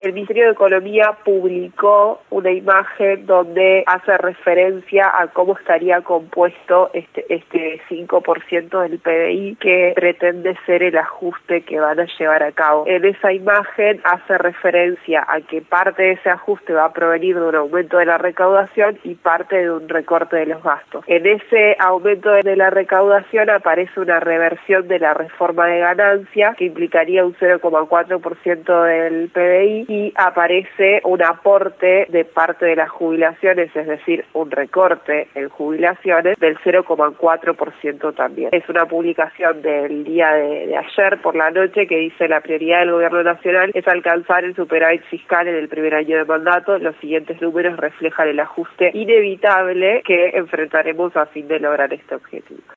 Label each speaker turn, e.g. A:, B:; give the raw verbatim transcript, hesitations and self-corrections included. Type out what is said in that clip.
A: El Ministerio de Economía publicó una imagen donde hace referencia a cómo estaría compuesto este este cinco por ciento del P B I que pretende ser el ajuste que van a llevar a cabo. En esa imagen hace referencia a que parte de ese ajuste va a provenir de un aumento de la recaudación y parte de un recorte de los gastos. En ese aumento de la recaudación aparece una reversión de la reforma de ganancia que implicaría un cero coma cuatro por ciento del P B I y aparece un aporte de parte de las jubilaciones, es decir, un recorte en jubilaciones del cero coma cuatro por ciento también. Es una publicación del día de, de ayer por la noche que dice: la prioridad del gobierno nacional es alcanzar el superávit fiscal en el primer año de mandato. Los siguientes números reflejan el ajuste inevitable que enfrentaremos a fin de lograr este objetivo.